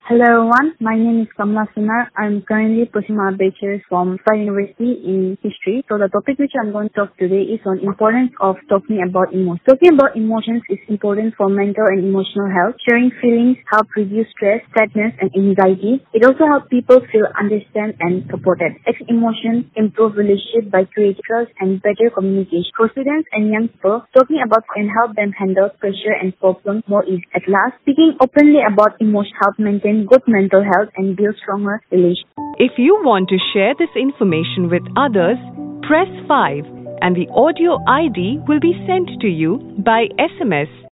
Hello everyone, my name is Kamla Sunar. I'm currently pursuing my bachelor's from Star University in History. So the topic which I'm going to talk today is on importance of talking about emotions. Talking about emotions is important for mental and emotional health. Sharing feelings help reduce stress, sadness and anxiety. It also helps people feel understood and supported. Emotions improve relationship by creating trust and better communication. For students and young people, talking about can help them handle pressure and problems more easily. At last, speaking openly about emotions help maintain good mental health and build stronger relationships. If you want to share this information with others, press 5 and the audio ID will be sent to you by SMS.